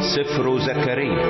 سفر زكريا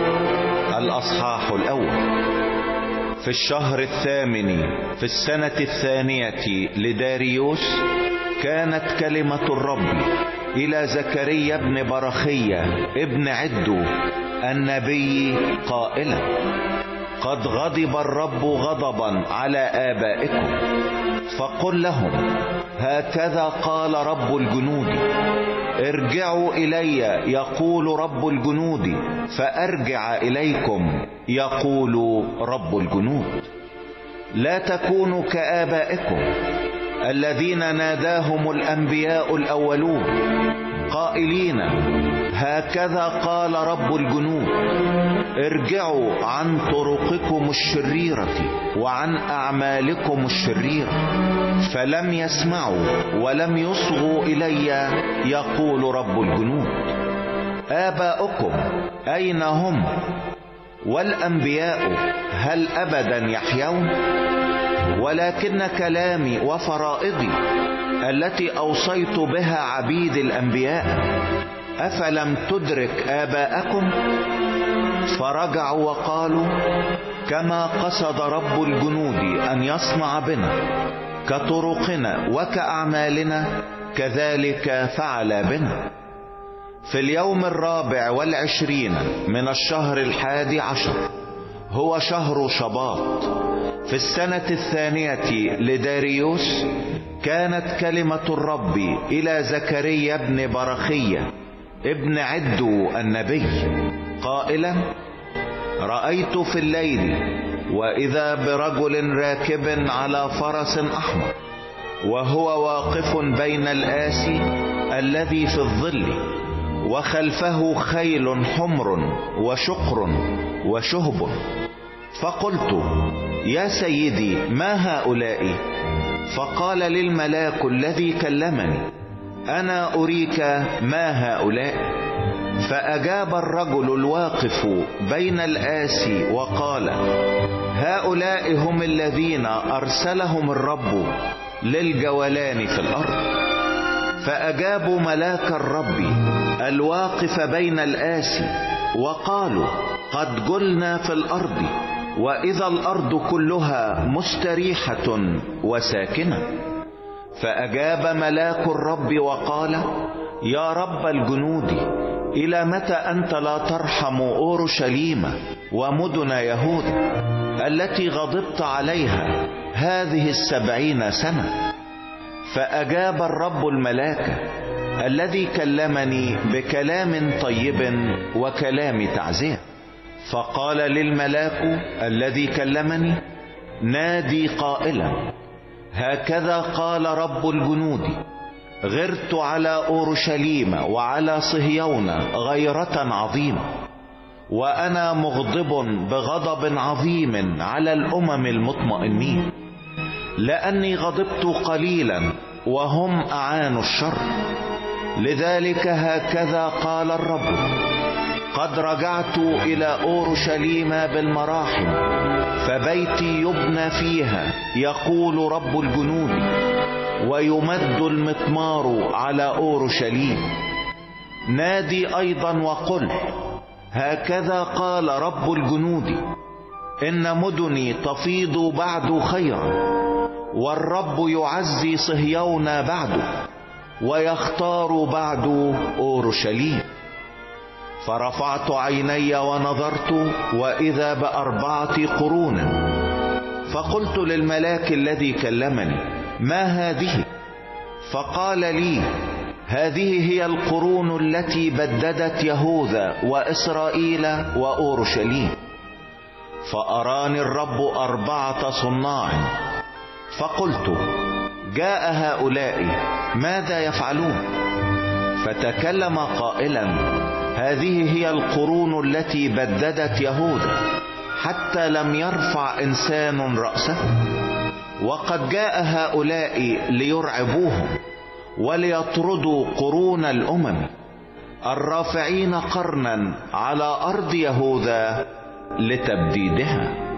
الأصحاح الأول. في الشهر الثامن في السنة الثانية لداريوس كانت كلمة الرب إلى زكريا ابن برخية ابن عدو النبي قائلا: قد غضب الرب غضبا على آبائكم، فقل لهم: هكذا قال رب الجنود، ارجعوا إلي يقول رب الجنود، فأرجع إليكم يقول رب الجنود. لا تكونوا كآبائكم الذين ناداهم الأنبياء الأولون قائلين: هكذا قال رب الجنود، ارجعوا عن طرقكم الشريرة وعن أعمالكم الشريرة. فلم يسمعوا ولم يصغوا إلي يقول رب الجنود. آباؤكم أين هم؟ والأنبياء هل أبدا يحيون؟ ولكن كلامي وفرائضي التي أوصيت بها عبيد الأنبياء أفلم تدرك آباءكم؟ فرجعوا وقالوا: كما قصد رب الجنود أن يصنع بنا كطرقنا وكأعمالنا كذلك فعل بنا. في اليوم 24 من الشهر 11 هو شهر شباط في السنة الثانية لداريوس كانت كلمة الرب إلى زكريا ابن برخية ابن عدو النبي قائلا: رأيت في الليل وإذا برجل راكب على فرس أحمر، وهو واقف بين الآسي الذي في الظل، وخلفه خيل حمر وشقر وشهب. فقلت: يا سيدي، ما هؤلاء؟ فقال للملاك الذي كلمني: أنا أريك ما هؤلاء. فأجاب الرجل الواقف بين الآسي وقال: هؤلاء هم الذين أرسلهم الرب للجولان في الأرض. فأجابوا ملاك الرب الواقف بين الآسي وقالوا: قد جلنا في الأرض، وإذا الأرض كلها مستريحة وساكنة. فأجاب ملاك الرب وقال: يا رب الجنود، إلى متى أنت لا ترحم أورشليم ومدن يهوذا التي غضبت عليها هذه 70 سنة؟ فأجاب الرب الملاك الذي كلمني بكلام طيب وكلام تعزية، فقال للملاك الذي كلمني: نادي قائلا: هكذا قال رب الجنود، غرت على أورشليم وعلى صهيون غيرة عظيمة، وأنا مغضب بغضب عظيم على الأمم المطمئنين، لأني غضبت قليلا وهم أعانوا الشر. لذلك هكذا قال الرب: قد رجعت إلى أورشليم بالمراحم، فبيتي يبنى فيها يقول رب الجنود، ويمد المطمار على أورشليم. نادي أيضا وقل: هكذا قال رب الجنود، إن مدني تفيض بعد خيرا، والرب يعزي صهيون بعد، ويختار بعد أورشليم. فرفعت عيني ونظرت، وإذا ب4 قرون. فقلت للملاك الذي كلمني: ما هذه؟ فقال لي: هذه هي القرون التي بددت يهوذا وإسرائيل وأورشليم. فأراني الرب 4 صناع، فقلت: جاء هؤلاء ماذا يفعلون؟ فتكلم قائلا: هذه هي القرون التي بددت يهوذا حتى لم يرفع إنسان رأسه، وقد جاء هؤلاء ليرعبوهم وليطردوا قرون الأمم الرافعين قرنا على أرض يهوذا لتبديدها.